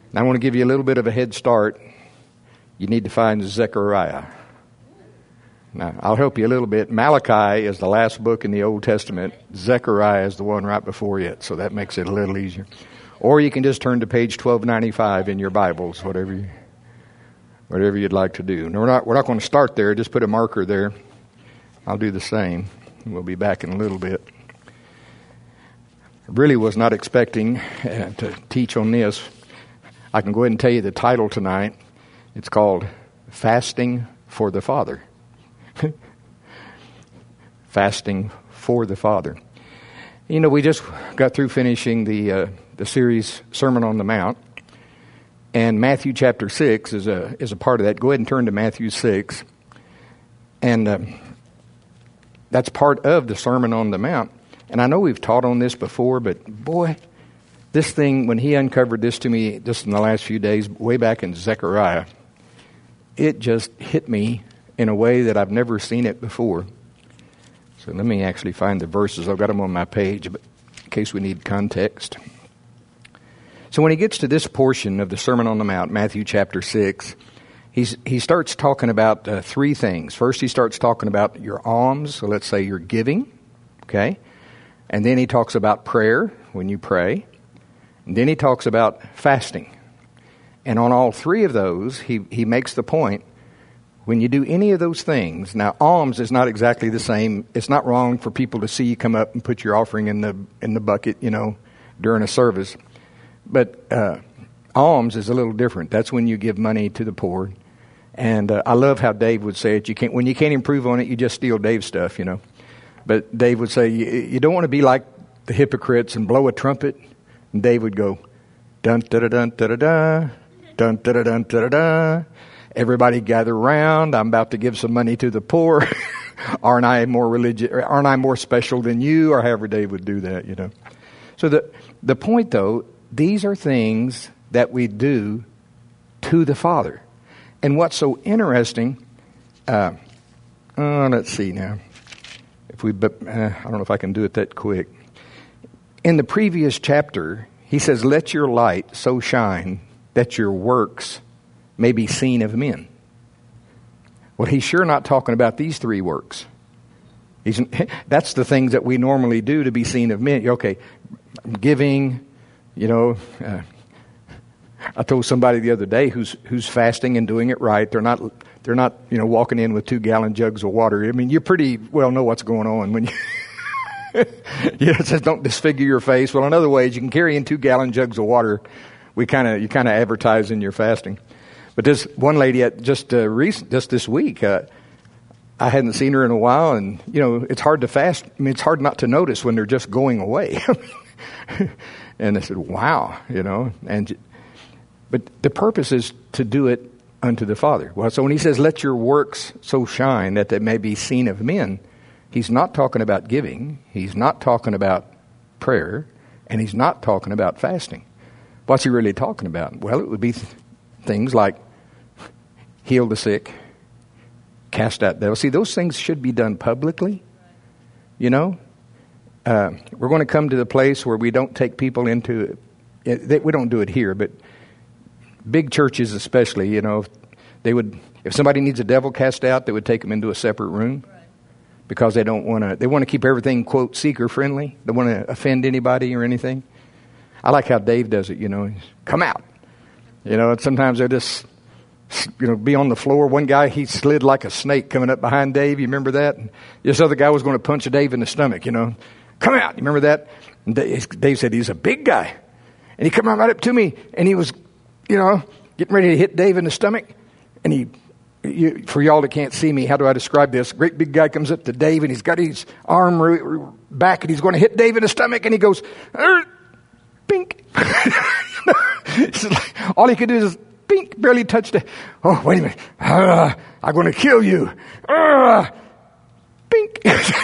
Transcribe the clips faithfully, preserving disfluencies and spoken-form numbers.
And I want to give you a little bit of a head start. You need to find Zechariah. Now, I'll help you a little bit. Malachi is the last book in the Old Testament. Zechariah is the one right before it, so that makes it a little easier. Or you can just turn to page twelve ninety-five in your Bibles, whatever you, whatever you'd like to do. No, we're not, we're not going to start there. Just put a marker there. I'll do the same. We'll be back in a little bit. I really was not expecting uh, to teach on this. I can go ahead and tell you the title tonight. It's called Fasting for the Father. Fasting for the Father. You know, we just got through finishing the uh, the series Sermon on the Mount, and Matthew chapter six is a is a part of that. Go ahead and turn to Matthew six, and uh, that's part of the Sermon on the Mount. And I know we've taught on this before, but boy, this thing, when he uncovered this to me just in the last few days, way back in Zechariah, it just hit me in a way that I've never seen it before. So let me actually find the verses. I've got them on my page, but in case we need context. So when he gets to this portion of the Sermon on the Mount, Matthew chapter six, he's, he starts talking about uh, three things. First, he starts talking about your alms, so let's say your giving, okay? And then he talks about prayer, when you pray. And then he talks about fasting. And on all three of those, he, he makes the point, when you do any of those things, now alms is not exactly the same. It's not wrong for people to see you come up and put your offering in the in the bucket, you know, during a service. But uh, alms is a little different. That's when you give money to the poor. And uh, I love how Dave would say it. You can't when you can't improve on it, you just steal Dave's stuff, you know. But Dave would say, you, you don't want to be like the hypocrites and blow a trumpet. And Dave would go, dun da da dun da da da, dun da da dun da da da. Everybody gather around. I'm about to give some money to the poor. Aren't I more religious? Aren't I more special than you? Or however Dave would do that, you know. So the the point, though, these are things that we do to the Father. And what's so interesting? Uh, oh, let's see now. If we, uh, I don't know if I can do it that quick. In the previous chapter, he says, "Let your light so shine that your works may be seen of men." Well, he's sure not talking about these three works. He's, that's the things that we normally do to be seen of men. Okay, giving, you know. Uh, I told somebody the other day who's who's fasting and doing it right. They're not they're not you know walking in with two gallon jugs of water. I mean, you pretty well know what's going on when you. Yeah, it says don't disfigure your face. Well, in other ways, you can carry in two gallon jugs of water. We kind of you kind of advertise in your fasting. But this one lady at just uh, recent, just this week, uh, I hadn't seen her in a while, and you know it's hard to fast. I mean, it's hard not to notice when they're just going away. And I said, "Wow," you know. And but the purpose is to do it unto the Father. Well, so when he says, "Let your works so shine that they may be seen of men," he's not talking about giving. He's not talking about prayer, and he's not talking about fasting. What's he really talking about? Well, it would be th- things like heal the sick, cast out devils. See, those things should be done publicly. You know, uh, we're going to come to the place where we don't take people into it. We don't do it here, but big churches especially, you know, they would, if somebody needs a devil cast out, they would take them into a separate room because they don't want to, they want to keep everything, quote, seeker friendly. They want to offend anybody or anything. I like how Dave does it, you know, come out. You know, and sometimes they'll just, you know, be on the floor. One guy, he slid like a snake coming up behind Dave. You remember that? And this other guy was going to punch Dave in the stomach, you know. Come out. You remember that? And Dave said he's a big guy. And he came right up to me, and he was, you know, getting ready to hit Dave in the stomach. And he, you, for y'all that can't see me, how do I describe this? Great big guy comes up to Dave, and he's got his arm re- re- back, and he's going to hit Dave in the stomach, and he goes, er, pink. Like, all he could do is pink, barely touched it. Oh, wait a minute. Uh, I'm going to kill you. Uh, pink.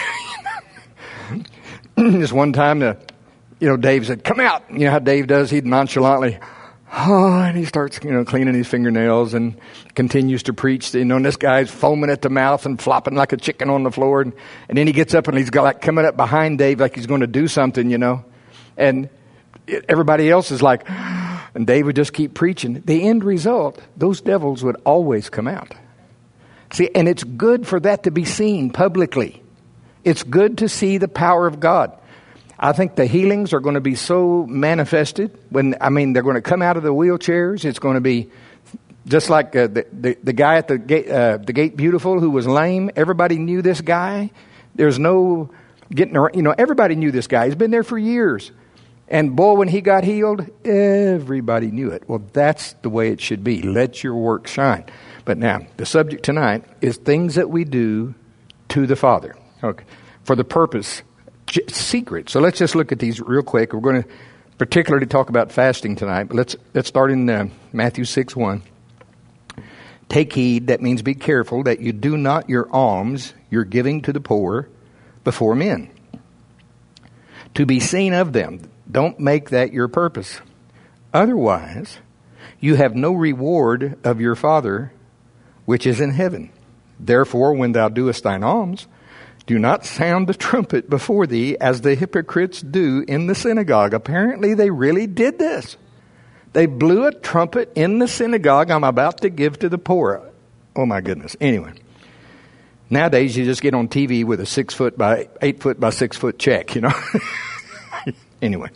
This one time, the, you know, Dave said, come out. You know how Dave does? He'd nonchalantly, oh, and he starts, you know, cleaning his fingernails and continues to preach. You know, and this guy's foaming at the mouth and flopping like a chicken on the floor. And, and then he gets up and he's got like coming up behind Dave like he's going to do something, you know. And it, everybody else is like, And Dave would just keep preaching. The end result, those devils would always come out. See, and it's good for that to be seen publicly. It's good to see the power of God. I think the healings are going to be so manifested when, I mean, they're going to come out of the wheelchairs. It's going to be just like uh, the, the the guy at the gate, uh, the Gate Beautiful who was lame. Everybody knew this guy. There's no getting around. You know, everybody knew this guy. He's been there for years. And boy, when he got healed, everybody knew it. Well, that's the way it should be. Let your work shine. But now, the subject tonight is things that we do to the Father. Okay, for the purpose. Secret. So let's just look at these real quick. We're going to particularly talk about fasting tonight. But let's let's start in uh, Matthew six one. Take heed, that means be careful, that you do not your alms, your giving to the poor, before men, to be seen of them. Don't make that your purpose. Otherwise, you have no reward of your Father which is in heaven. Therefore, when thou doest thine alms, do not sound the trumpet before thee as the hypocrites do in the synagogue. Apparently they really did this. They blew a trumpet in the synagogue. I'm about to give to the poor. Oh my goodness. Anyway. Nowadays you just get on T V with a six foot by eight foot by six foot check, you know. Anyway.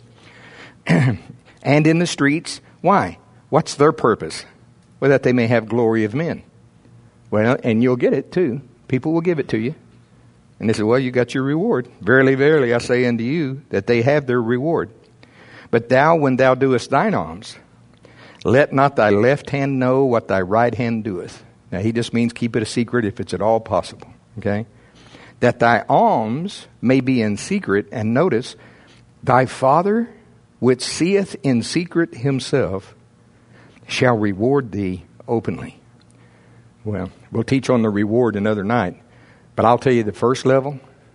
And in the streets. Why? What's their purpose? Well, that they may have glory of men. Well, and you'll get it too. People will give it to you. And they say, well, you got your reward. Verily, verily, I say unto you, that they have their reward. But thou, when thou doest thine alms, let not thy left hand know what thy right hand doeth. Now, he just means keep it a secret if it's at all possible. Okay? That thy alms may be in secret. And notice, thy Father, which seeth in secret himself, shall reward thee openly. Well, we'll teach on the reward another night. But I'll tell you, the first level,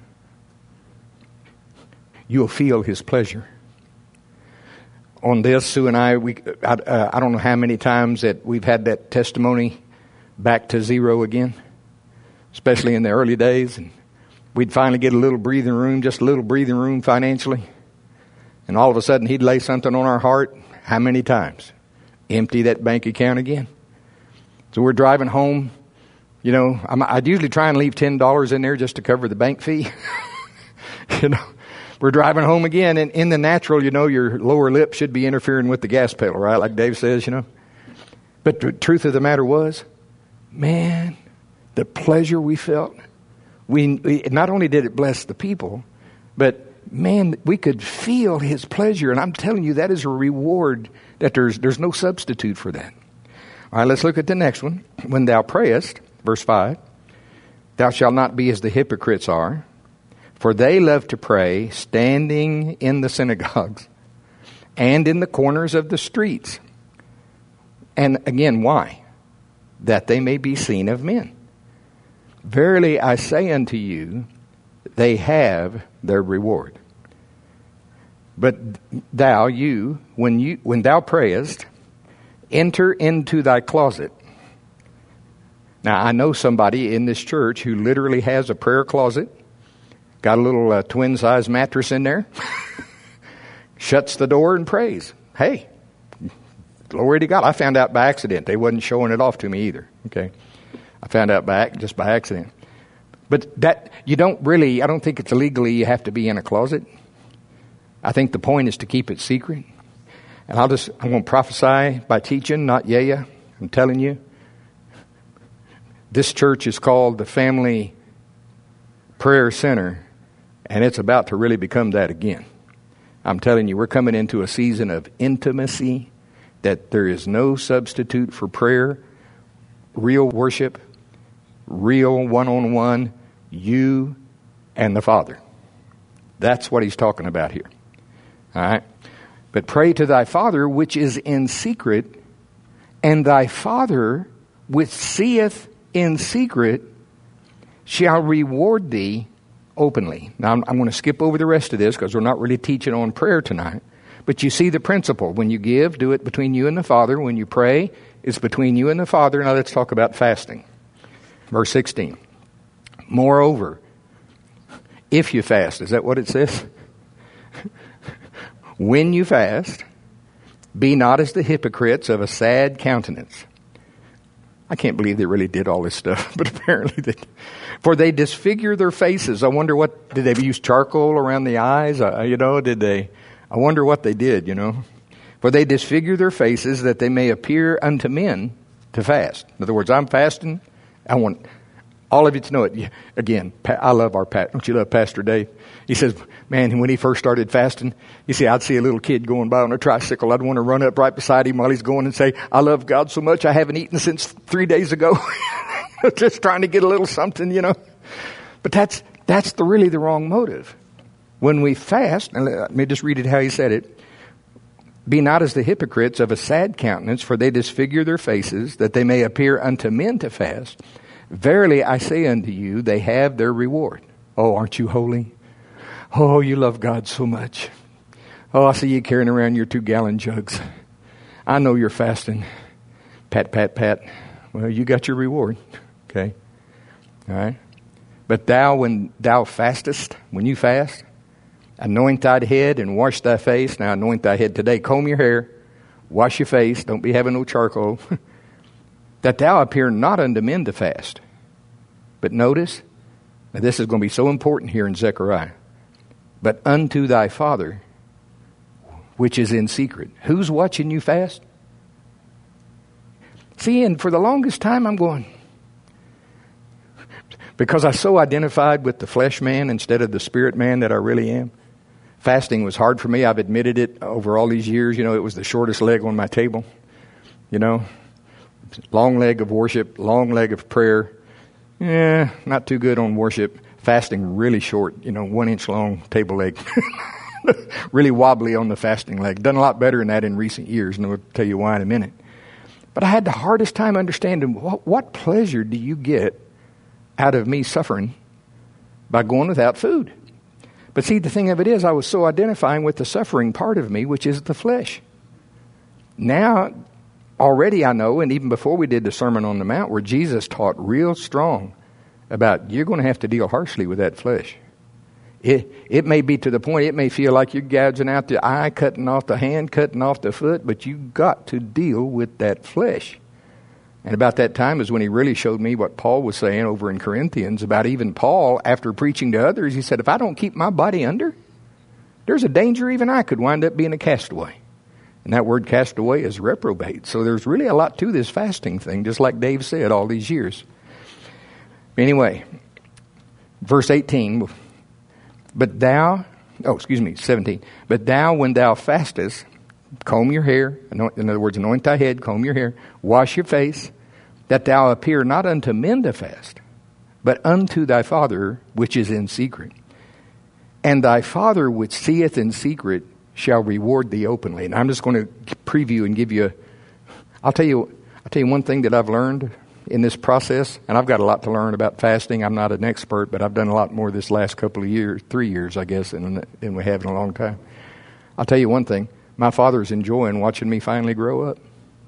you'll feel his pleasure. On this, Sue and I, we I, uh, I don't know how many times that we've had that testimony back to zero again, especially in the early days. And we'd finally get a little breathing room, just a little breathing room financially. And all of a sudden, he'd lay something on our heart. How many times? Empty that bank account again. So we're driving home. You know, I'm, I'd usually try and leave ten dollars in there just to cover the bank fee. You know, we're driving home again, and in the natural, you know, your lower lip should be interfering with the gas pedal, right? Like Dave says, you know. But the truth of the matter was, man, the pleasure we felt, we, we not only did it bless the people, but man, we could feel his pleasure. And I'm telling you, that is a reward that there's there's no substitute for that. All right, let's look at the next one. When thou prayest, verse five, thou shalt not be as the hypocrites are, for they love to pray standing in the synagogues and in the corners of the streets. And again, why? That they may be seen of men. Verily I say unto you, they have their reward. But thou, you, when you when thou prayest, enter into thy closet. Now, I know somebody in this church who literally has a prayer closet, got a little uh, twin-size mattress in there, shuts the door and prays. Hey, glory to God. I found out by accident. They wasn't showing it off to me either. Okay, I found out by just by accident. But that you don't really, I don't think it's illegally you have to be in a closet. I think the point is to keep it secret. And I'll just, I'm going to prophesy by teaching, not yeah, I'm telling you. This church is called the Family Prayer Center, and it's about to really become that again. I'm telling you, we're coming into a season of intimacy, that there is no substitute for prayer, real worship, real one-on-one, you and the Father. That's what he's talking about here. All right? But pray to thy Father which is in secret, and thy Father which seeth in secret shall reward thee openly. Now, I'm, I'm going to skip over the rest of this because we're not really teaching on prayer tonight. But you see the principle. When you give, do it between you and the Father. When you pray, it's between you and the Father. Now let's talk about fasting. Verse sixteen. Moreover, if you fast, is that what it says? When you fast, Be not as the hypocrites of a sad countenance. I can't believe they really did all this stuff, but apparently they did. For they disfigure their faces. I wonder what, did they use charcoal around the eyes? Uh, you know, did they, I wonder what they did, you know. For they disfigure their faces that they may appear unto men to fast. In other words, I'm fasting. I want all of you to know it. Again, I love our Pat. Don't you love Pastor Dave? He says, man, when he first started fasting, you see, I'd see a little kid going by on a tricycle. I'd want to run up right beside him while he's going and say, I love God so much I haven't eaten since three days ago. Just trying to get a little something, you know. But that's that's the really the wrong motive. When we fast, and let me just read it how he said it. Be not as the hypocrites of a sad countenance, for they disfigure their faces, that they may appear unto men to fast. Verily I say unto you, they have their reward. Oh, aren't you holy? Oh, you love God so much. Oh, I see you carrying around your two-gallon jugs. I know you're fasting. Pat, pat, pat. Well, you got your reward. Okay. All right. But thou, when thou fastest, when you fast, anoint thy head and wash thy face. Now, anoint thy head today. Comb your hair. Wash your face. Don't be having no charcoal. That thou appear not unto men to fast. But notice, now this is going to be so important here in Zechariah. But unto thy Father, which is in secret. Who's watching you fast? See, and for the longest time I'm going, because I so identified with the flesh man instead of the spirit man that I really am. Fasting was hard for me. I've admitted it over all these years. You know, it was the shortest leg on my table. You know, long leg of worship, long leg of prayer. Yeah, not too good on worship. Fasting really short, you know, one inch long table leg. Really wobbly on the fasting leg. Done a lot better than that in recent years, and I'll tell you why in a minute. But I had the hardest time understanding what, what pleasure do you get out of me suffering by going without food. But see, the thing of it is, I was so identifying with the suffering part of me, which is the flesh. Now, already I know, and even before we did the Sermon on the Mount, where Jesus taught real strong about you're going to have to deal harshly with that flesh. It it may be to the point, it may feel like you're gouging out the eye, cutting off the hand, cutting off the foot, but you've got to deal with that flesh. And about that time is when he really showed me what Paul was saying over in Corinthians about even Paul, after preaching to others, he said, if I don't keep my body under, there's a danger even I could wind up being a castaway. And that word castaway is reprobate. So there's really a lot to this fasting thing, just like Dave said all these years. Anyway, verse eighteen, but thou, oh, excuse me, seventeen, but thou, when thou fastest, comb your hair, anoint, in other words, anoint thy head, comb your hair, wash your face, that thou appear not unto men to fast, but unto thy Father which is in secret. And thy Father which seeth in secret shall reward thee openly. And I'm just going to preview and give you, a, I'll tell you, I'll tell you one thing that I've learned in this process, and I've got a lot to learn about fasting. I'm not an expert, but I've done a lot more this last couple of years, three years, I guess, than, than we have in a long time. I'll tell you one thing. My Father's enjoying watching me finally grow up.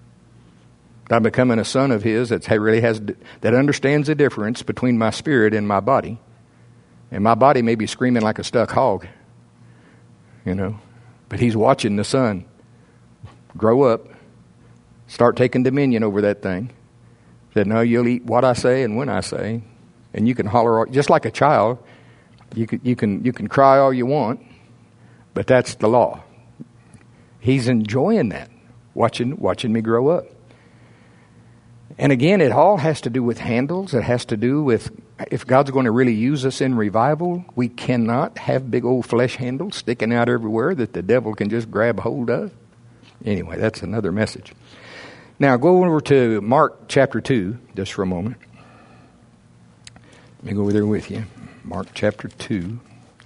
I'm becoming a son of His that really has, that understands the difference between my spirit and my body. And my body may be screaming like a stuck hog, you know, but He's watching the Son grow up, start taking dominion over that thing. Said, no, you'll eat what I say and when I say. And you can holler, just like a child, you can, you can, you can cry all you want, but that's the law. He's enjoying that, watching, watching me grow up. And again, it all has to do with handles. It has to do with, if God's going to really use us in revival, we cannot have big old flesh handles sticking out everywhere that the devil can just grab hold of. Anyway, that's another message. Now, go over to Mark chapter two, just for a moment. Let me go over there with you. Mark chapter two.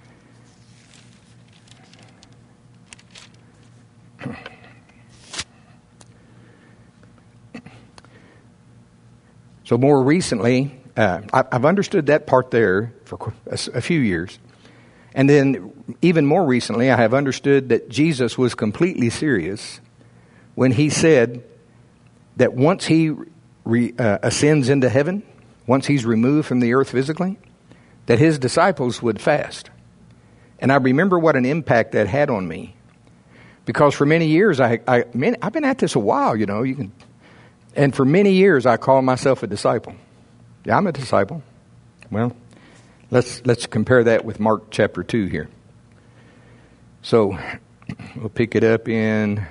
So more recently, uh, I, I've understood that part there for a, a few years. And then even more recently, I have understood that Jesus was completely serious when He said that once He re, uh, ascends into heaven, once He's removed from the earth physically, that His disciples would fast. And I remember what an impact that had on me. Because for many years, I, I, I've been at this a while, you know. You can, and for many years, I called myself a disciple. Yeah, I'm a disciple. Well, let's let's compare that with Mark chapter two here. So we'll pick it up in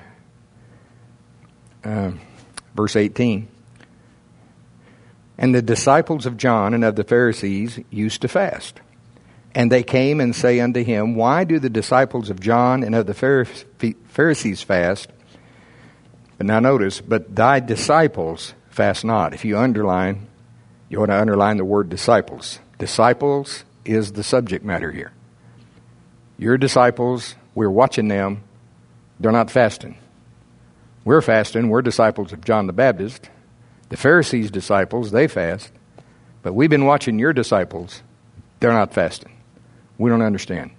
uh, verse eighteen. And the disciples of John and of the Pharisees used to fast. And they came and say unto him, Why do the disciples of John and of the Pharisees fast? But now notice, but thy disciples fast not. If you underline, you want to underline the word disciples. Disciples is the subject matter here. Your disciples, we're watching them, they're not fasting. We're fasting, we're disciples of John the Baptist. The Pharisees' disciples, they fast. But we've been watching your disciples, they're not fasting. We don't understand.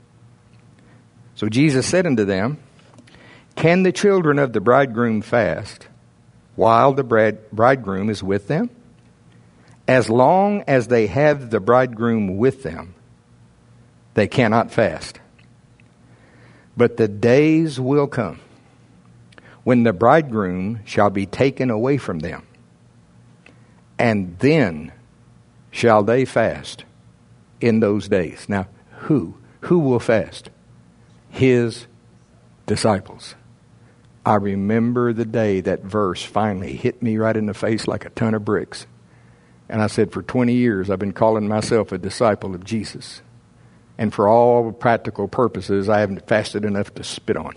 So Jesus said unto them, Can the children of the bridegroom fast while the bride, bridegroom is with them? As long as they have the bridegroom with them, they cannot fast. But the days will come when the bridegroom shall be taken away from them, and then shall they fast in those days. Now, who? Who will fast? His disciples. I remember the day that verse finally hit me right in the face like a ton of bricks. And I said, for twenty years, I've been calling myself a disciple of Jesus. And for all practical purposes, I haven't fasted enough to spit on.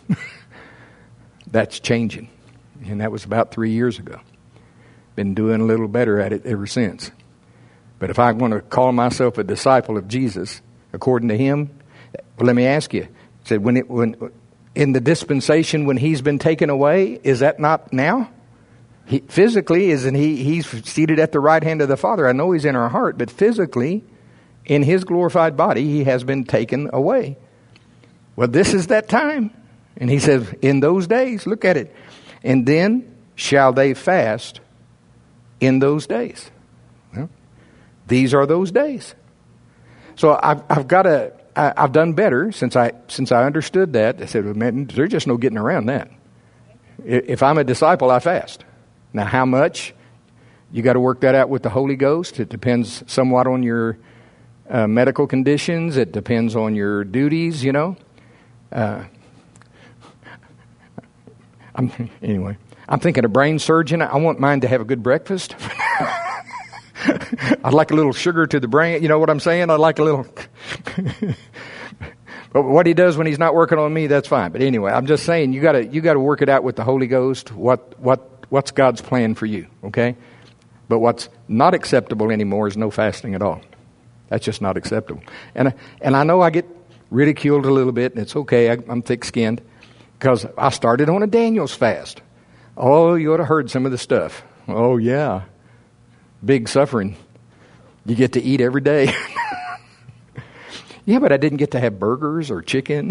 That's changing. And that was about three years ago. Been doing a little better at it ever since. But if I want to call myself a disciple of Jesus, according to him, well, let me ask you. Said when it when in the dispensation when he's been taken away, is that not now? He, physically, isn't he? He's seated at the right hand of the Father. I know he's in our heart, but physically, in his glorified body, he has been taken away. Well, this is that time. And he says, in those days, look at it. And then shall they fast in those days. Well, these are those days. So I've, I've got to, I, I've done better since I since I understood that. I said, well, man, there's just no getting around that. If I'm a disciple, I fast. Now, how much? You got to work that out with the Holy Ghost. It depends somewhat on your uh, medical conditions. It depends on your duties, you know. Uh, I'm, anyway, I'm thinking a brain surgeon. I want mine to have a good breakfast. I'd like a little sugar to the brain. You know what I'm saying? I'd like a little. But what he does when he's not working on me, that's fine. But anyway, I'm just saying you got to you got to work it out with the Holy Ghost. What what what's God's plan for you? Okay. But what's not acceptable anymore is no fasting at all. That's just not acceptable. And and I know I get ridiculed a little bit, and it's okay. I, I'm thick-skinned. Because I started on a Daniel's fast. Oh, you ought to have heard some of the stuff. Oh, yeah. Big suffering. You get to eat every day. Yeah, but I didn't get to have burgers or chicken.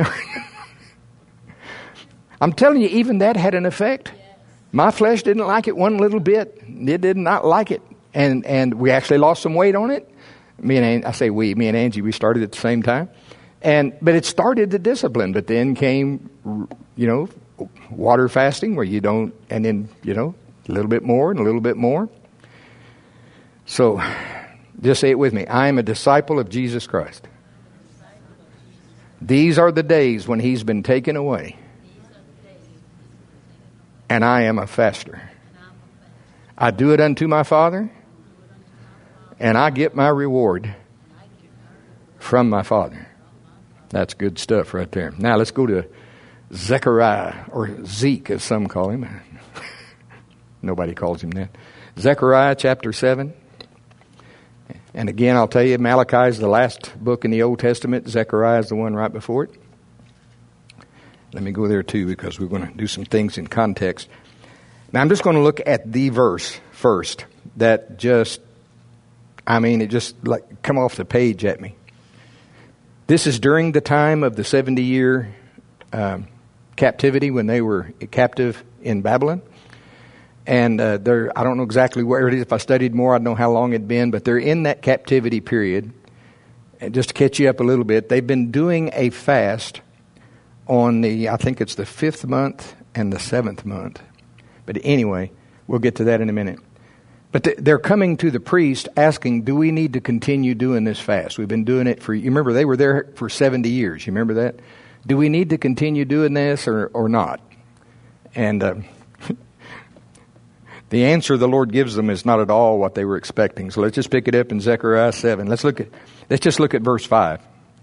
I'm telling you, even that had an effect. My flesh didn't like it one little bit. It did not like it. And and we actually lost some weight on it. Me and I say we, me and Angie, we started at the same time. And but it started the discipline, but then came, you know, water fasting where you don't, and then, you know, a little bit more and a little bit more. So just say it with me. I am a disciple of Jesus Christ. These are the days when he's been taken away. And I am a faster. I do it unto my Father, and I get my reward from my Father. That's good stuff right there. Now let's go to Zechariah, or Zeke as some call him. Nobody calls him that. Zechariah chapter seven. And again, I'll tell you, Malachi is the last book in the Old Testament. Zechariah is the one right before it. Let me go there too, because we're going to do some things in context. Now I'm just going to look at the verse first. That just, I mean, it just like come off the page at me. This is during the time of the seventy-year um, captivity when they were captive in Babylon. And uh, they're, I don't know exactly where it is. If I studied more, I'd know how long it'd been. But they're in that captivity period. And just to catch you up a little bit, they've been doing a fast on the, I think it's the fifth month and the seventh month. But anyway, we'll get to that in a minute. But they're coming to the priest asking, do we need to continue doing this fast? We've been doing it for, you remember, they were there for seventy years. You remember that? Do we need to continue doing this or, or not? And uh, the answer the Lord gives them is not at all what they were expecting. So let's just pick it up in Zechariah seven. Let's look at, let's just look at verse five.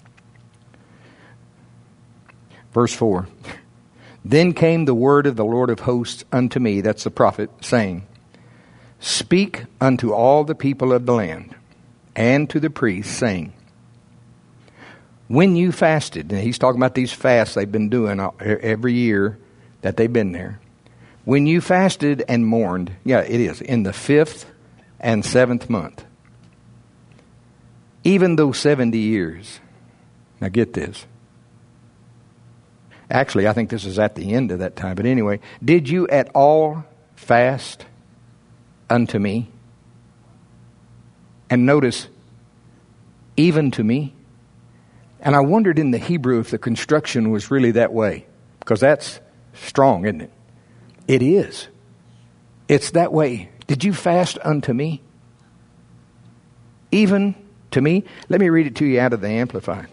Verse four. Then came the word of the Lord of hosts unto me, that's the prophet, saying, speak unto all the people of the land and to the priests, saying, when you fasted, and he's talking about these fasts they've been doing every year that they've been there. When you fasted and mourned, yeah, it is, in the fifth and seventh month, even those seventy years. Now get this. Actually, I think this is at the end of that time. But anyway, did you at all fast unto me? And notice, even to me. And I wondered in the Hebrew if the construction was really that way. Because that's strong, isn't it? It is. It's that way. Did you fast unto me? Even to me? Let me read it to you out of the Amplified.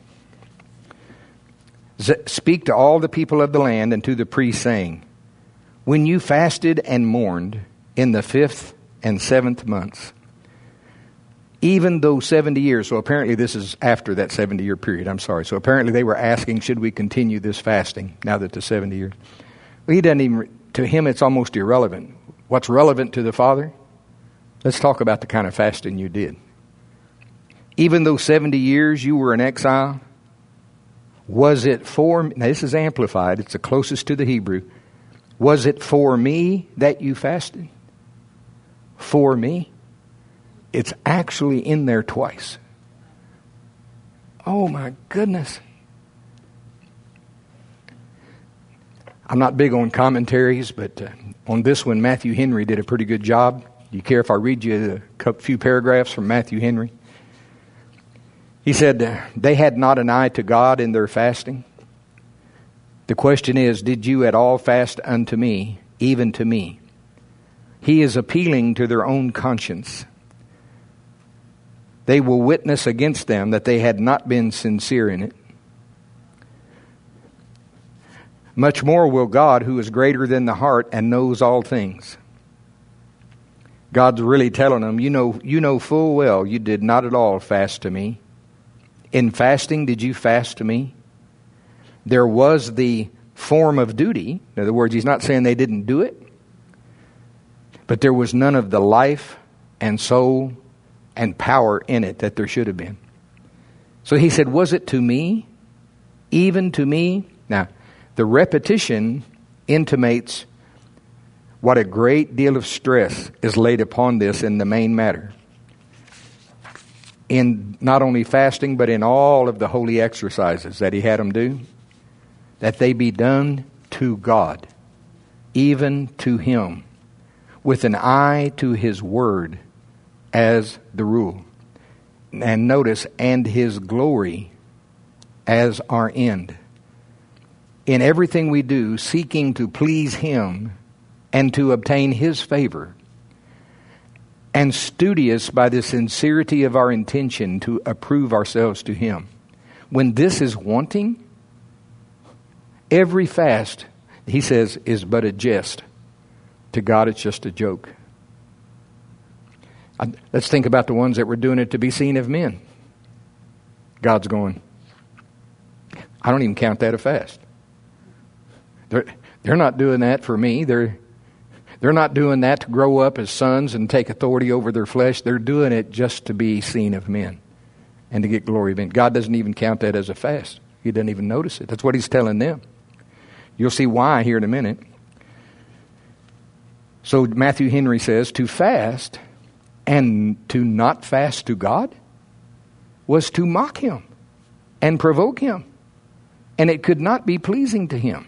Speak to all the people of the land and to the priests, saying, when you fasted and mourned in the fifth and seventh months, even though seventy years, so apparently this is after that seventy year period, I'm sorry. So apparently they were asking, should we continue this fasting now that the seventy years? Well, he doesn't even, to him it's almost irrelevant. What's relevant to the Father? Let's talk about the kind of fasting you did. Even though seventy years you were in exile, was it for, now this is amplified, it's the closest to the Hebrew. Was it for me that you fasted? For me? It's actually in there twice. Oh my goodness. I'm not big on commentaries, but uh, on this one, Matthew Henry did a pretty good job. Do you care if I read you a few paragraphs from Matthew Henry? He said, they had not an eye to God in their fasting. The question is, did you at all fast unto me, even to me? He is appealing to their own conscience. They will witness against them that they had not been sincere in it. Much more will God, who is greater than the heart and knows all things. God's really telling them, you know, you know full well you did not at all fast to me. In fasting, did you fast to me? There was the form of duty. In other words, he's not saying they didn't do it. But there was none of the life and soul and power in it that there should have been. So he said, was it to me? Even to me? Now, the repetition intimates what a great deal of stress is laid upon this in the main matter. In not only fasting, but in all of the holy exercises that he had them do, that they be done to God, even to him, with an eye to his word as the rule. And notice, and his glory as our end. In everything we do, seeking to please him and to obtain his favor, and studious by the sincerity of our intention to approve ourselves to him. When this is wanting, every fast, he says, is but a jest. To God, it's just a joke. Let's think about the ones that were doing it to be seen of men. God's going, I don't even count that a fast. They're, they're not doing that for me. They're They're not doing that to grow up as sons and take authority over their flesh. They're doing it just to be seen of men and to get glory of men. God doesn't even count that as a fast. He doesn't even notice it. That's what he's telling them. You'll see why here in a minute. So Matthew Henry says, to fast and to not fast to God was to mock him and provoke him. And it could not be pleasing to him.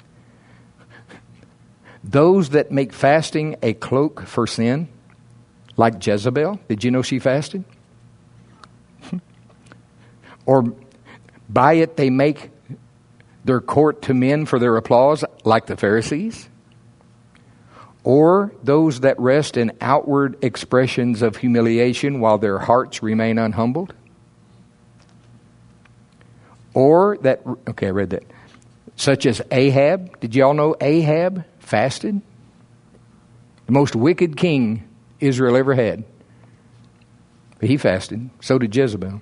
Those that make fasting a cloak for sin, like Jezebel, did you know she fasted? Or by it they make their court to men for their applause, like the Pharisees? Or those that rest in outward expressions of humiliation while their hearts remain unhumbled? Or that, okay, I read that. Such as Ahab. Did y'all know Ahab fasted? The most wicked king Israel ever had. But he fasted. So did Jezebel.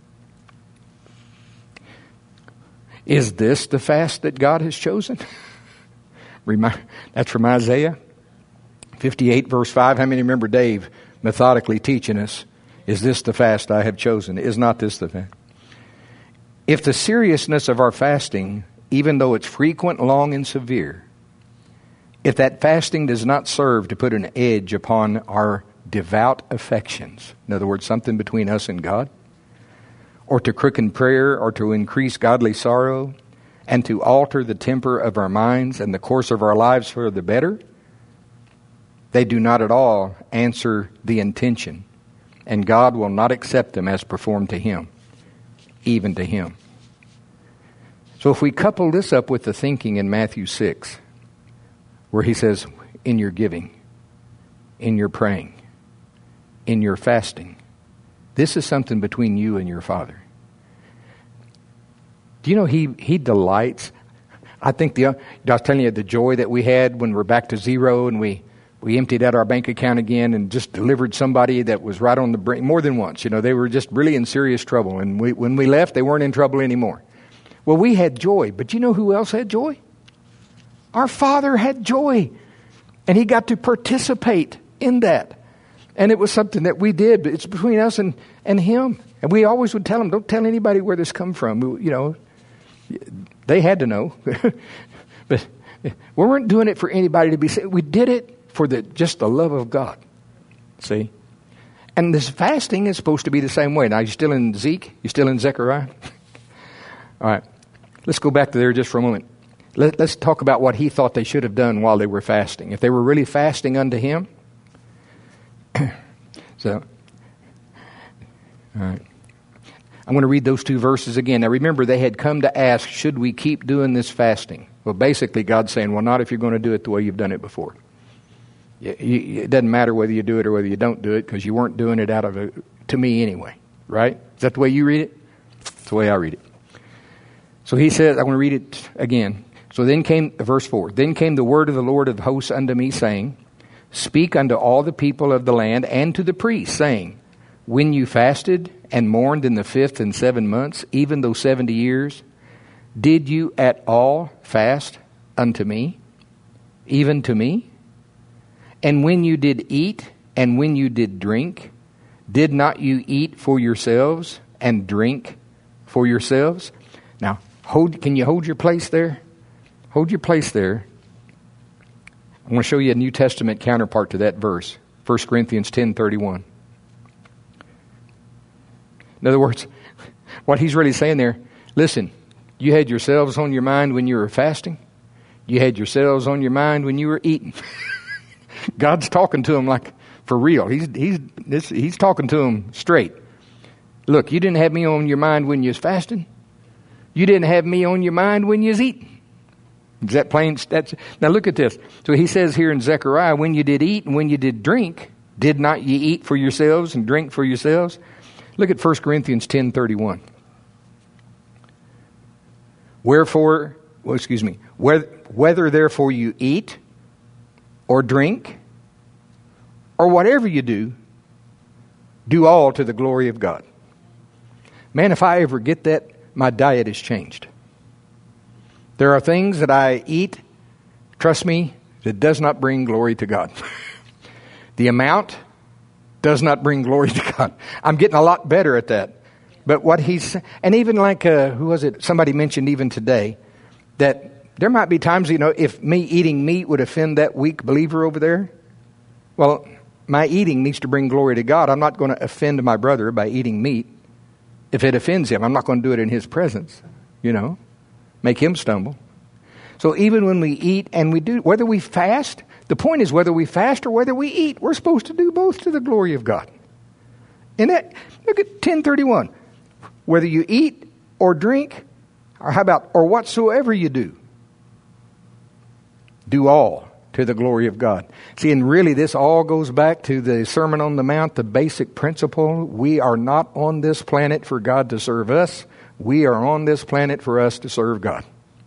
Is this the fast that God has chosen? That's from Isaiah fifty-eight, verse five. How many remember Dave methodically teaching us, is this the fast I have chosen? Is not this the fast? If the seriousness of our fasting, even though it's frequent, long, and severe, if that fasting does not serve to put an edge upon our devout affections, in other words, something between us and God, or to quicken prayer, or to increase godly sorrow, and to alter the temper of our minds and the course of our lives for the better, they do not at all answer the intention, and God will not accept them as performed to Him, even to Him. So if we couple this up with the thinking in Matthew six, where He says, in your giving, in your praying, in your fasting, this is something between you and your Father. Do you know He He delights? I think the I was telling you the joy that we had when we're back to zero and we we emptied out our bank account again and just delivered somebody that was right on the brink more than once. You know, they were just really in serious trouble, and we, when we left, they weren't in trouble anymore. Well, we had joy, but you know who else had joy? Our Father had joy, and He got to participate in that. And it was something that we did. It's between us and, and Him. And we always would tell Him, don't tell anybody where this come from. You know, they had to know. But we weren't doing it for anybody to be saved. We did it for the just the love of God. See? And this fasting is supposed to be the same way. Now, you still in Zeke? You still in Zechariah? All right. Let's go back to there just for a moment. Let, let's talk about what He thought they should have done while they were fasting. If they were really fasting unto Him. So, all right. I'm going to read those two verses again. Now remember, they had come to ask, should we keep doing this fasting? Well, basically God's saying, well, not if you're going to do it the way you've done it before. It doesn't matter whether you do it or whether you don't do it, because you weren't doing it out of a, to me anyway. Right? Is that the way you read it? That's the way I read it. So He says, I'm going to read it again. So then came, verse four, then came the word of the Lord of hosts unto me, saying, speak unto all the people of the land and to the priests, saying, when you fasted and mourned in the fifth and seven months, even though seventy years, did you at all fast unto me, even to me? And when you did eat and when you did drink, did not you eat for yourselves and drink for yourselves? Now, hold. Can you hold your place there? Hold your place there. I want to show you a New Testament counterpart to that verse, First Corinthians ten thirty-one. In other words, what he's really saying there, listen, you had yourselves on your mind when you were fasting. You had yourselves on your mind when you were eating. God's talking to them like for real. He's he's this, he's talking to them straight. Look, you didn't have me on your mind when you was fasting. You didn't have me on your mind when you was eating. Is that plain? That's, now look at this. So he says here in Zechariah, when you did eat and when you did drink, did not ye eat for yourselves and drink for yourselves? Look at First Corinthians ten thirty-one. Wherefore, well, excuse me, whether, whether therefore you eat or drink or whatever you do, do all to the glory of God. Man, if I ever get that, my diet is changed. There are things that I eat, trust me, that does not bring glory to God. The amount does not bring glory to God. I'm getting a lot better at that. But what he's, and even like, uh, who was it? Somebody mentioned even today that there might be times, you know, if me eating meat would offend that weak believer over there. Well, my eating needs to bring glory to God. I'm not going to offend my brother by eating meat. If it offends him, I'm not going to do it in his presence, you know, make him stumble. So even when we eat and we do, whether we fast, the point is whether we fast or whether we eat, we're supposed to do both to the glory of God. And that, look at ten thirty-one. Whether you eat or drink, Or how about, or whatsoever you do, do all to the glory of God. See, and really this all goes back to the Sermon on the Mount, the basic principle. We are not on this planet for God to serve us. We are on this planet for us to serve God.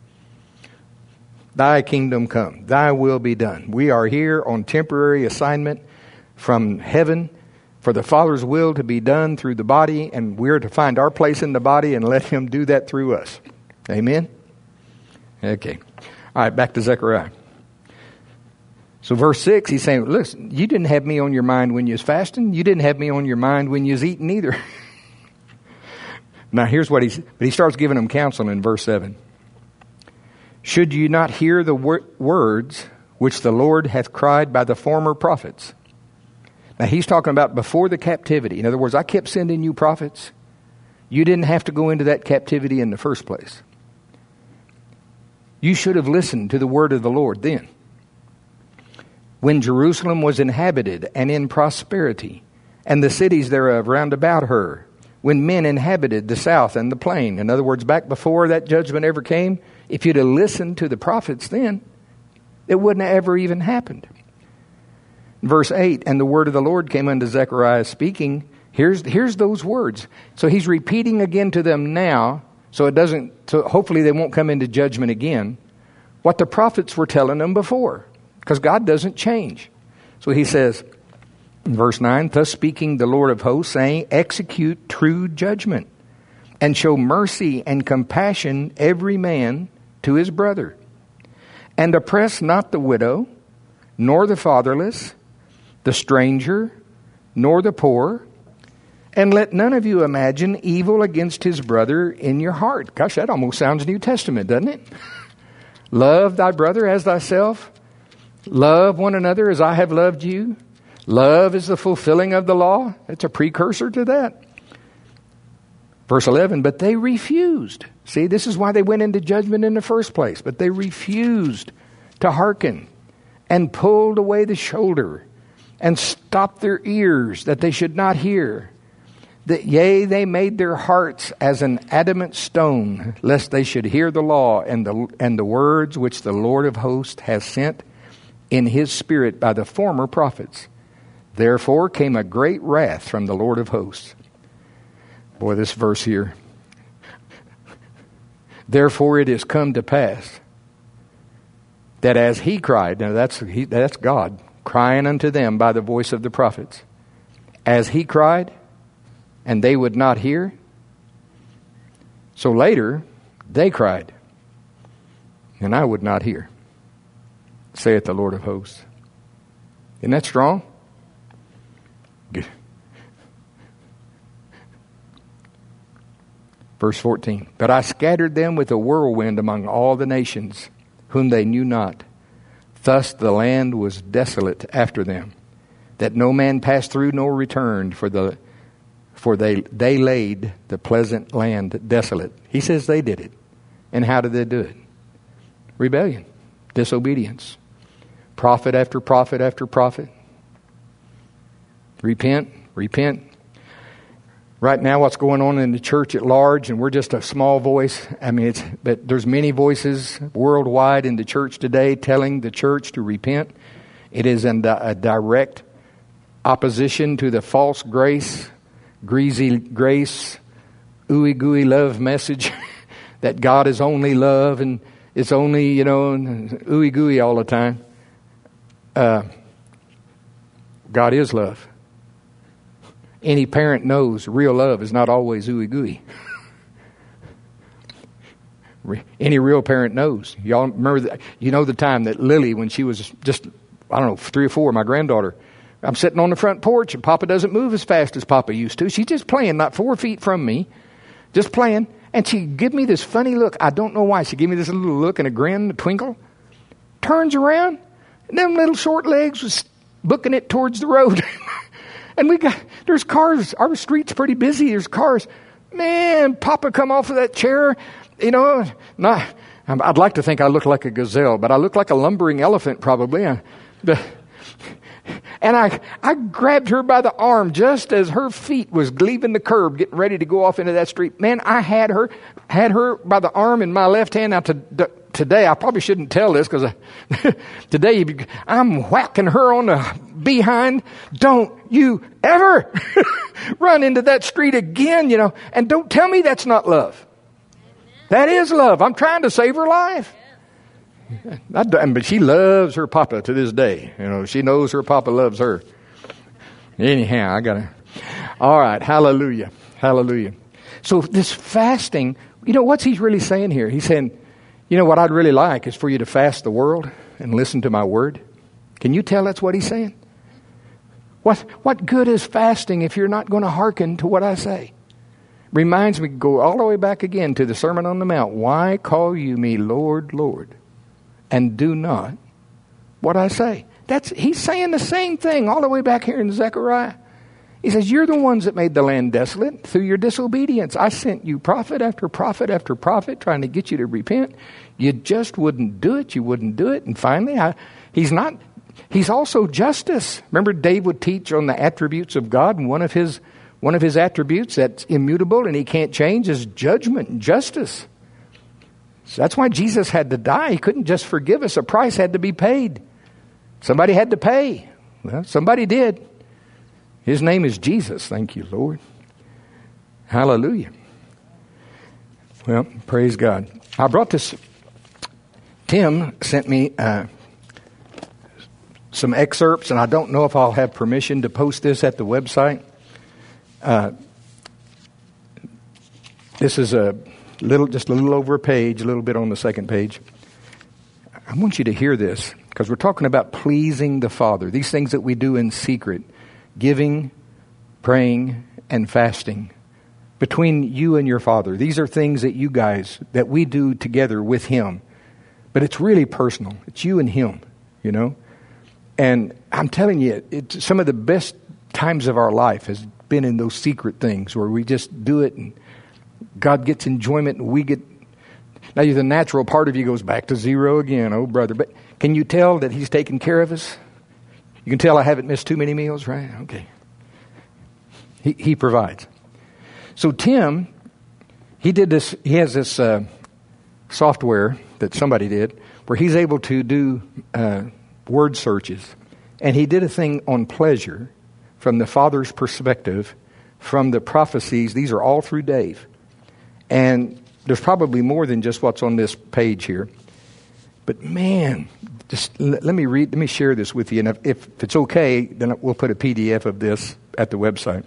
Thy kingdom come, thy will be done. We are here on temporary assignment from heaven for the Father's will to be done through the body, and we're to find our place in the body and let Him do that through us. Amen? Okay. All right, back to Zechariah. So verse six, he's saying, listen, you didn't have me on your mind when you was fasting. You didn't have me on your mind when you was eating either. Now here's what he's, but he starts giving them counsel in verse seven. Should you not hear the wor- words which the Lord hath cried by the former prophets? Now he's talking about before the captivity. In other words, I kept sending you prophets. You didn't have to go into that captivity in the first place. You should have listened to the word of the Lord then. When Jerusalem was inhabited and in prosperity, and the cities thereof round about her, when men inhabited the south and the plain. In other words, back before that judgment ever came, if you'd have listened to the prophets then, it wouldn't have ever even happened. Verse eight, and the word of the Lord came unto Zechariah speaking. Here's, here's those words. So he's repeating again to them now, so it doesn't, so hopefully they won't come into judgment again, what the prophets were telling them before. Because God doesn't change. So he says, in verse nine, thus speaking the Lord of hosts, saying, execute true judgment, and show mercy and compassion every man to his brother. And oppress not the widow, nor the fatherless, the stranger, nor the poor. And let none of you imagine evil against his brother in your heart. Gosh, that almost sounds New Testament, doesn't it? Love thy brother as thyself. Love one another as I have loved you. Love is the fulfilling of the law. It's a precursor to that. Verse eleven, but they refused. See, this is why they went into judgment in the first place. But they refused to hearken and pulled away the shoulder and stopped their ears that they should not hear. That yea, they made their hearts as an adamant stone, lest they should hear the law and the, and the words which the Lord of hosts has sent in his spirit by the former prophets. Therefore came a great wrath from the Lord of hosts. Boy, this verse here. Therefore it is come to pass that as he cried, now that's, he, that's God crying unto them by the voice of the prophets. As he cried, and they would not hear. So later, they cried, and I would not hear, saith the Lord of hosts. Isn't that strong? Good. Verse fourteen. But I scattered them with a whirlwind among all the nations, whom they knew not. Thus the land was desolate after them, that no man passed through nor returned, for the for they they laid the pleasant land desolate. He says they did it. And how did they do it? Rebellion, disobedience. Prophet after prophet after prophet. Repent, repent. Right now, what's going on in the church at large, and we're just a small voice. I mean, it's but there's many voices worldwide in the church today telling the church to repent. It is in a direct opposition to the false grace, greasy grace, ooey gooey love message that God is only love and it's only, you know, ooey gooey all the time. Uh, God is love. Any parent knows real love is not always ooey gooey. Any real parent knows. Y'all remember that? You know the time that Lily, when she was just, I don't know, three or four, my granddaughter, I'm sitting on the front porch and Papa doesn't move as fast as Papa used to. She's just playing, not four feet from me, just playing. And she give me this funny look. I don't know why. She gave me this little look and a grin, a twinkle. Turns around, and them little short legs was booking it towards the road. And we got, there's cars. Our street's pretty busy. There's cars. Man, Papa come off of that chair. You know, not, I'd like to think I look like a gazelle, but I look like a lumbering elephant probably. But And I, I grabbed her by the arm just as her feet was leaving the curb, getting ready to go off into that street. Man, I had her, had her by the arm in my left hand. Now to, to, today, I probably shouldn't tell this because today I'm whacking her on the behind. Don't you ever run into that street again, you know, and don't tell me that's not love. That is love. I'm trying to save her life. I, but she loves her papa to this day. You know, she knows her papa loves her. Anyhow, I gotta. All right, hallelujah, hallelujah. So this fasting, you know, what's he really saying here? He's saying, you know, what I'd really like is for you to fast the world and listen to my word. Can you tell that's what he's saying? What what good is fasting if you're not going to hearken to what I say? Reminds me, go all the way back again to the Sermon on the Mount. Why call you me Lord, Lord, and do not what I say? That's he's saying the same thing all the way back here in Zechariah. He says, you're the ones that made the land desolate through your disobedience. I sent you prophet after prophet after prophet trying to get you to repent. You just wouldn't do it. You wouldn't do it. And finally, I, he's not, he's also justice. Remember, Dave would teach on the attributes of God, and one of his One of his attributes that's immutable and he can't change is judgment and justice. So that's why Jesus had to die. He couldn't just forgive us. A price had to be paid. Somebody had to pay. Well, somebody did. His name is Jesus. Thank you, Lord. Hallelujah. Well, praise God. I brought this. Tim sent me uh, some excerpts, and I don't know if I'll have permission to post this at the website. Uh, this is a little, just a little over a page, a little bit on the second page. I want you to hear this because we're talking about pleasing the Father. These things that we do in secret, giving, praying, and fasting between you and your Father. These are things that you guys, that we do together with Him. But it's really personal. It's you and Him, you know. And I'm telling you, it's some of the best times of our life has been in those secret things where we just do it and God gets enjoyment and we get. Now the natural part of you goes back to zero again, oh brother. But can you tell that He's taking care of us? You can tell I haven't missed too many meals, right? Okay. He He provides. So Tim, he did this. He has this uh, software that somebody did where he's able to do uh, word searches, and he did a thing on pleasure. From the Father's perspective, from the prophecies, these are all through Dave. And there's probably more than just what's on this page here. But man, just let me read, let me share this with you. And if, if it's okay, then we'll put a P D F of this at the website.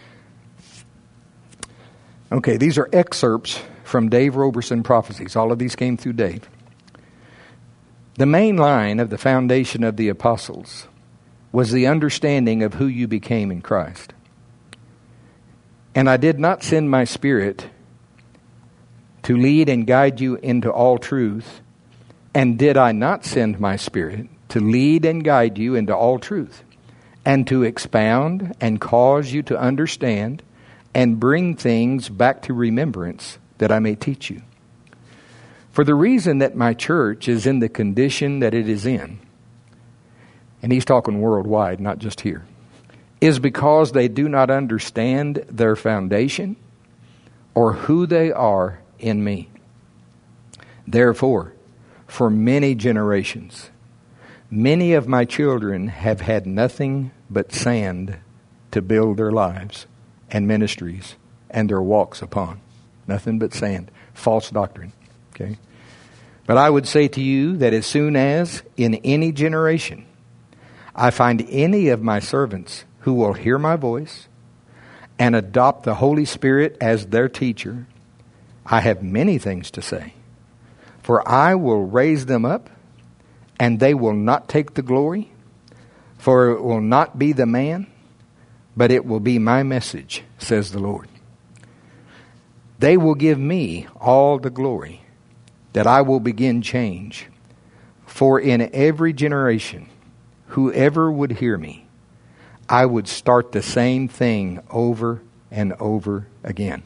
Okay, these are excerpts from Dave Roberson prophecies. All of these came through Dave. The main line of the foundation of the apostles was the understanding of who you became in Christ. And I did not send my Spirit to lead and guide you into all truth. And did I not send my Spirit to lead and guide you into all truth, and to expound and cause you to understand and bring things back to remembrance that I may teach you? For the reason that my church is in the condition that it is in, and he's talking worldwide, not just here, is because they do not understand their foundation or who they are in me. Therefore, for many generations, many of my children have had nothing but sand to build their lives and ministries and their walks upon. Nothing but sand. False doctrine. Okay? But I would say to you that as soon as in any generation I find any of my servants who will hear my voice and adopt the Holy Spirit as their teacher, I have many things to say. For I will raise them up, and they will not take the glory, for it will not be the man, but it will be my message, says the Lord. They will give me all the glory, that I will begin change. For in every generation, whoever would hear me, I would start the same thing over and over again.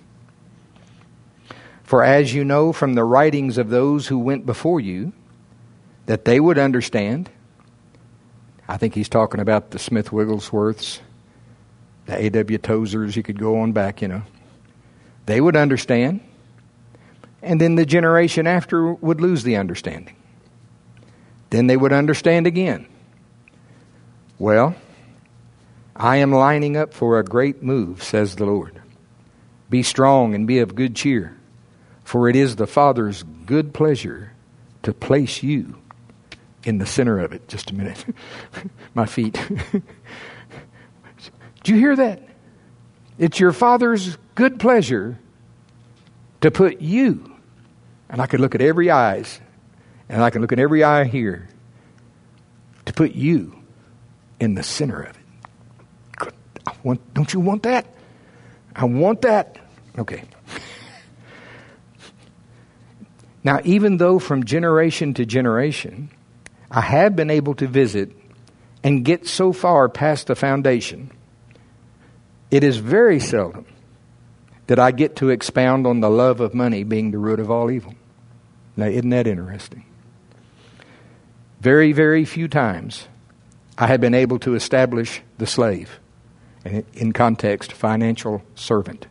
For as you know from the writings of those who went before you, that they would understand, I think he's talking about the Smith Wigglesworths, the A W Tozers. You could go on back, you know. They would understand. And then the generation after would lose the understanding. Then they would understand again. Well, I am lining up for a great move, says the Lord. Be strong and be of good cheer, for it is the Father's good pleasure to place you in the center of it. Just a minute. My feet. Did you hear that? It's your Father's good pleasure to put you, and I could look at every eyes, and I can look at every eye here, to put you in the center of it. Good. I want, don't you want that? I want that. Okay. Now, even though from generation to generation, I have been able to visit and get so far past the foundation, it is very seldom that I get to expound on the love of money being the root of all evil. Now, isn't that interesting? Very, very few times I have been able to establish the slave, and in context, financial servant.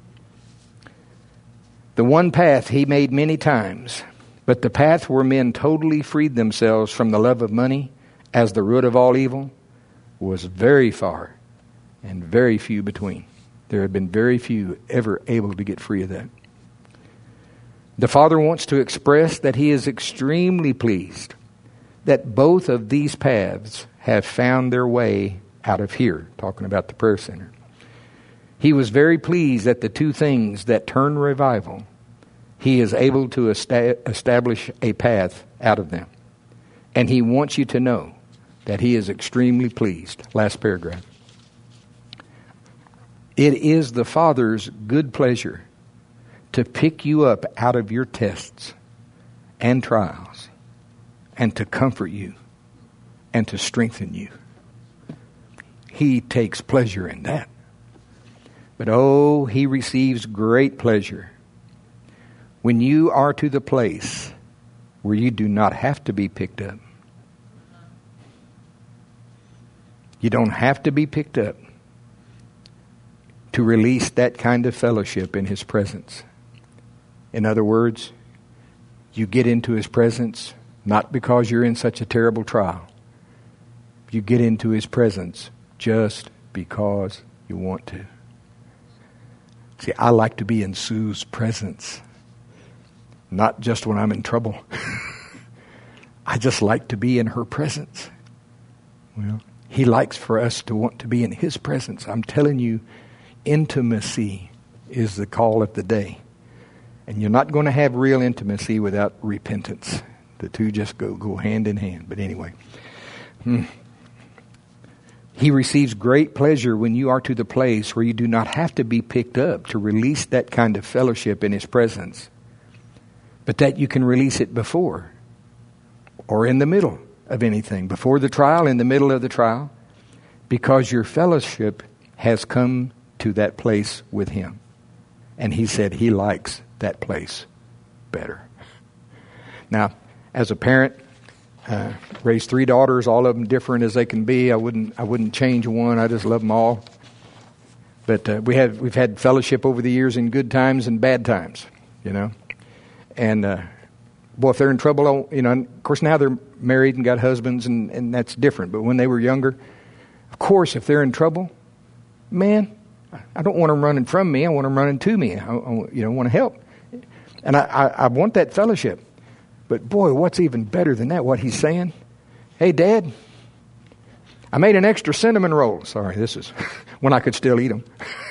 The one path he made many times, but the path where men totally freed themselves from the love of money as the root of all evil was very far and very few between. There have been very few ever able to get free of that. The Father wants to express that He is extremely pleased that both of these paths have found their way out of here, talking about the prayer center. He was very pleased that the two things that turn revival, He is able to esta- establish a path out of them. And He wants you to know that He is extremely pleased. Last paragraph. It is the Father's good pleasure to pick you up out of your tests and trials and to comfort you and to strengthen you. He takes pleasure in that. But oh, He receives great pleasure when you are to the place where you do not have to be picked up. You don't have to be picked up to release that kind of fellowship in His presence. In other words, you get into His presence not because you're in such a terrible trial. You get into His presence just because you want to. See, I like to be in Sue's presence, not just when I'm in trouble. I just like to be in her presence. Well, He likes for us to want to be in His presence. I'm telling you, intimacy is the call of the day. And you're not going to have real intimacy without repentance. The two just go, go hand in hand. But anyway. Hmm. He receives great pleasure when you are to the place where you do not have to be picked up to release that kind of fellowship in His presence. But that you can release it before or in the middle of anything. Before the trial, in the middle of the trial. Because your fellowship has come to that place with Him. And He said He likes that place better. Now, as a parent, uh, raised three daughters, all of them different as they can be. I wouldn't, I wouldn't change one. I just love them all. But uh, we have, we've had fellowship over the years in good times and bad times, you know. And uh, boy, if they're in trouble, you know. Of course, now they're married and got husbands, and, and that's different. But when they were younger, of course, if they're in trouble, man, I don't want them running from me. I want them running to me. I, I you know, want to help. And I, I, I want that fellowship. But boy, what's even better than that? What he's saying? Hey, Dad, I made an extra cinnamon roll. Sorry, this is when I could still eat them.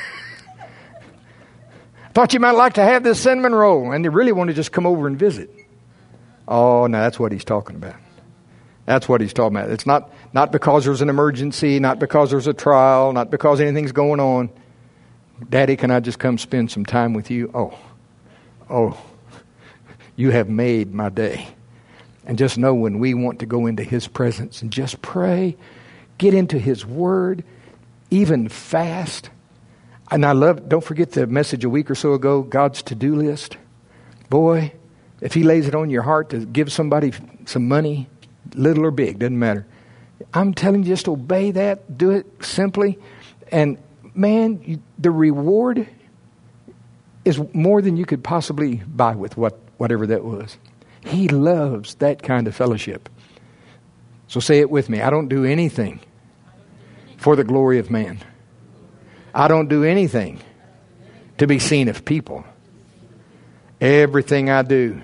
Thought you might like to have this cinnamon roll. And they really want to just come over and visit. Oh, no, that's what he's talking about. That's what he's talking about. It's not, not because there's an emergency, not because there's a trial, not because anything's going on. Daddy, can I just come spend some time with you? Oh, oh, you have made my day. And just know when we want to go into His presence and just pray, get into His Word, even fast. And I love, don't forget the message a week or so ago, God's to-do list. Boy, if He lays it on your heart to give somebody some money, little or big, doesn't matter. I'm telling you, just obey that. Do it simply. And man, you, the reward is more than you could possibly buy with what whatever that was. He loves that kind of fellowship. So say it with me. I don't do anything for the glory of man. I don't do anything to be seen of people. Everything I do.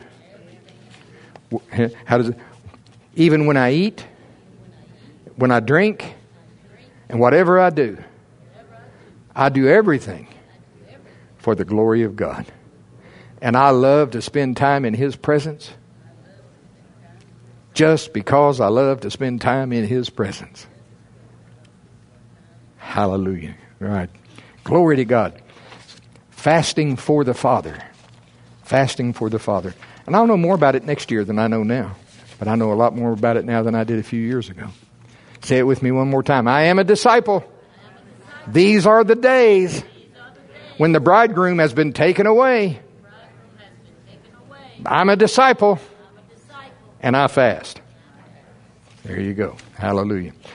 How does it? Even when I eat, when I drink, and whatever I do, I do everything for the glory of God. And I love to spend time in His presence just because I love to spend time in His presence. Hallelujah. Right. Glory to God. Fasting for the Father. Fasting for the Father. And I'll know more about it next year than I know now. But I know a lot more about it now than I did a few years ago. Say it with me one more time. I am a disciple. These are the days when the bridegroom has been taken away. I'm a disciple. And I fast. There you go. Hallelujah.